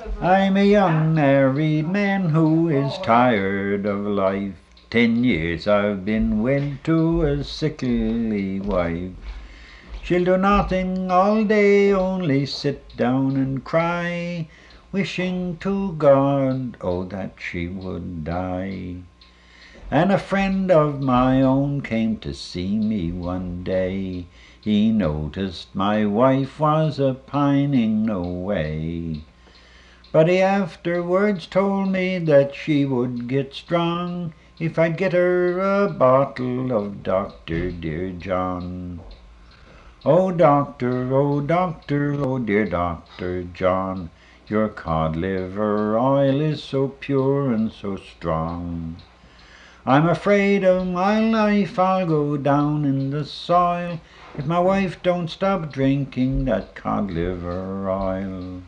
I'm a young married man who is tired of life. 10 years I've been wed to a sickly wife. She'll do nothing all day, only sit down and cry, wishing to God, oh, that she would die. And a friend of my own came to see me one day. He noticed my wife was a pining away. But he afterwards told me that she would get strong if I'd get her a bottle of Dr. Dear John. Oh doctor, oh doctor, oh dear Dr. John, your cod liver oil is so pure and so strong. I'm afraid of my life, I'll go down in the soil if my wife don't stop drinking that cod liver oil.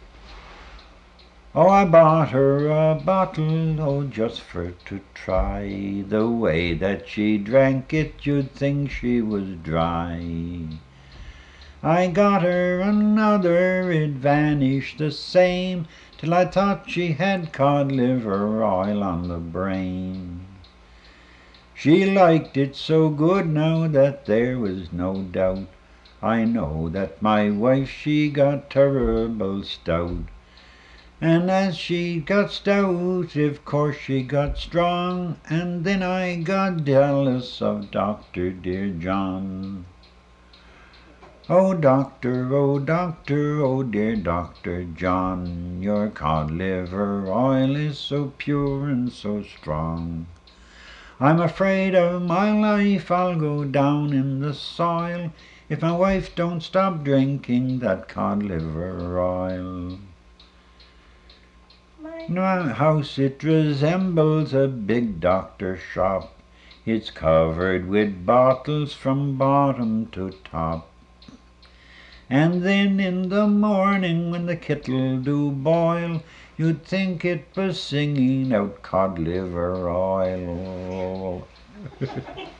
Oh, I bought her a bottle, oh, just for to try. The way that she drank it, you'd think she was dry. I got her another, it vanished the same, till I thought she had cod liver oil on the brain. She liked it so good now that there was no doubt. I know that my wife, she got terrible stout. And as she got stout, of course she got strong, and then I got jealous of Dr. Dear John. Oh doctor, oh doctor, oh dear Dr. John, your cod liver oil is so pure and so strong. I'm afraid of my life, I'll go down in the soil if my wife don't stop drinking that cod liver oil. My house, it resembles a big doctor's shop. It's covered with bottles from bottom to top. And then in the morning when the kettle do boil, you'd think it was singing out cod liver oil.